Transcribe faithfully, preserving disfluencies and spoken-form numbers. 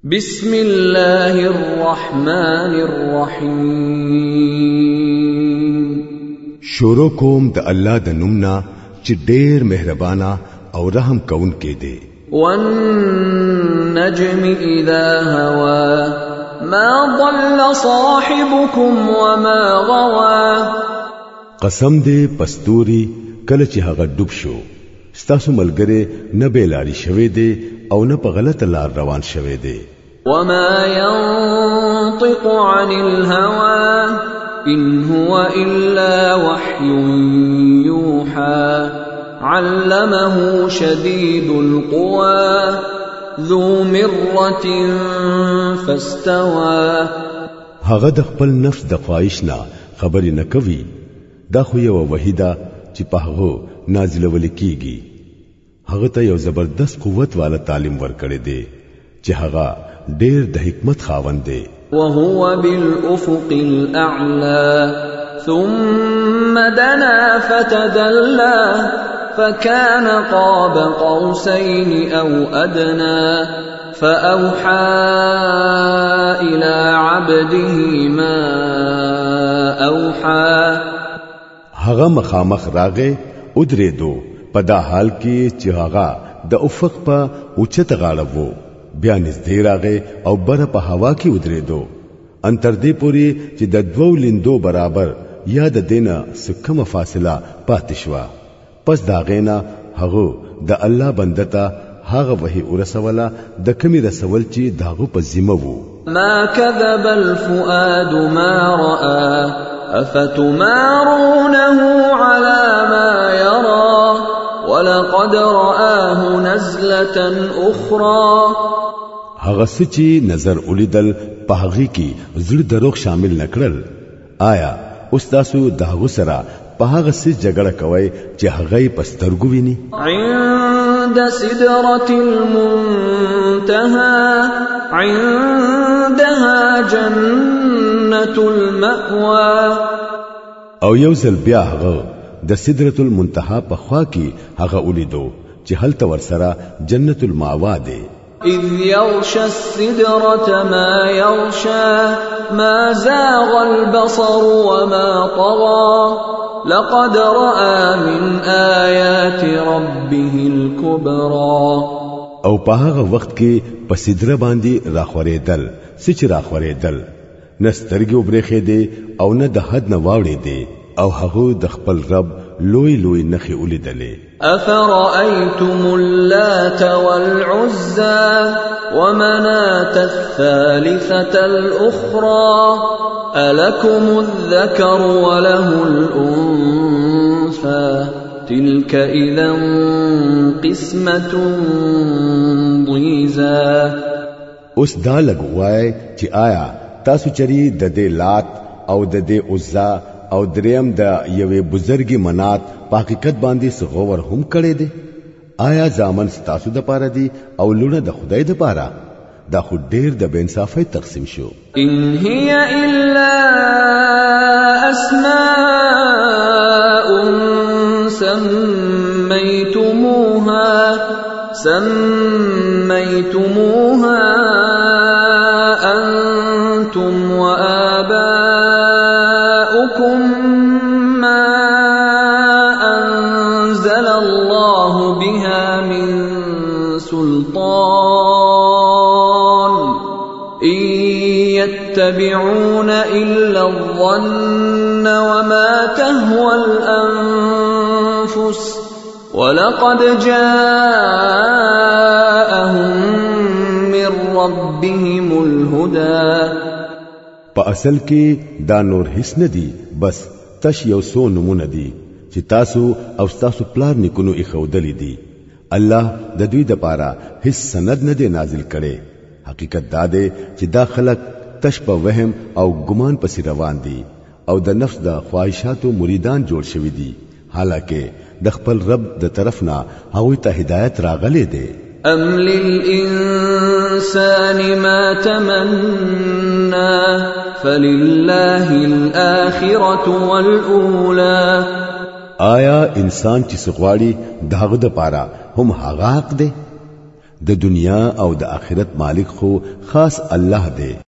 بسم الله الرحمن الرحیم. شروع کوم د الله د نومنا چې ډېر مهربانا او رحم کون کې دی. والنجم اذا هوا ما ضل صاحبكم وما غوا. قسم دې پستوري کله چې هغه ډوب شو ستاسو ملګری نه بیلاری شوي دی او نه په غلطه لار روان شوي دی. وما ينطق عن الهوى إن هو إلا وحي يوحى علمه شديد القوى ذو مرة فاستوى. هغه د خپل نفس د خواهش نه خبرې نه کوي، دا خو یو وحیدا چې په هغه نازلول کیږي. هغه ته یو زبردست قوت والا تعلیم ورکړي دی چې هغه ډېر د حکمت خاوند دی. وهو بالافق الاعلى ثم دنا فتدلى فكان قاب قوسين او ادنى فاوحى الى عبده ما اوحى. هغه مخامخ راغې ودرېدو په دا حال کې چې هغه د افق په اوچت غاړه وو، بیا نږدې راغې او بر په هوا کې ودرېدو ان تر دې پوري چې د دوو لیندو برابر یا د دینه سکمه فاصله پاتې شوه. پس دا غینا هغه د الله بندتا هغه وحی ورسوله د کمی رسول چې داغه په ذمہ وو. ما كذب الفؤاد ما رأى افتمارونه على ما يرى ولقد رآه نزلة أخرى. هغه سچي نظر ولیدل په هغه کې زړه دروغ شامل نکړل. آیا استاسو دغه سره په هغه سي جګړه کوي چې هغه پسترګو ویني؟ عند سدرة المنتهى عندها جنة المأوى. او یو ځل بیا هغه د سدرة المنتهى په خوا کې هغه ولیدو چې هلته ورسره جنت المأوى دی. إذ يغشى السدرة ما يغشى ما زاغ البصر وما طغى لقد رأى من آيات ربه الكبرى. او په هغه وخت کې په سدره باندې راخورېدل سچ راخورېدل نسترګي وبرخې دي او نه د حد نه واوړې دي او هغه د خپل رب لوی لوی نخي ولیدلې. أفرأيتم اللات والعزى ومناة الثالثة الأخرى ألكم الذكر وله الأنثى تلك إذا قسمة ضيزى. اوس دا لګوای چې آیا تاسو چری د دې لات او د دې عزا او دریم د یوې بزرګي منات په حقیقت باندې سغور هم کړي دي؟ آیا ځامن ستاسو د پاره دي او لونه د خدای د پاره؟ دا خو ډیر د بینصافۍ تقسیم شو. ان هي الا اسماء سميتموها سميتموها انتم وآباؤكم ما أنزل الله بها من سلطان إن يتبعون إلا الظن وما تهوى الأنفس ولقد جاءهم من ربهم الهدى. په اصل کې دا نور هیڅ نه دي، بس تش یو څو نمونه دي چې تاسو او تاسو پلار نکونو یې خودلې دي. الله د دوی د پاره هیڅ سند نه دی نازل کړي. حقیقت دا دی چې دا خلق تش په وهم او ګمان پسې روان دي او د نفس د خواهشاتو مریدان جوړ شوی دي، حالکه د خپل رب د طرف نه هغه ته هدایت راغلي دي. أم للإنسان ما تمنى فلله الآخرة والأولى. آیا انسان چې سغواړي داغه د پاره هم هغه حق دی؟ د دنیا او د آخرت مالک خو خاص الله دی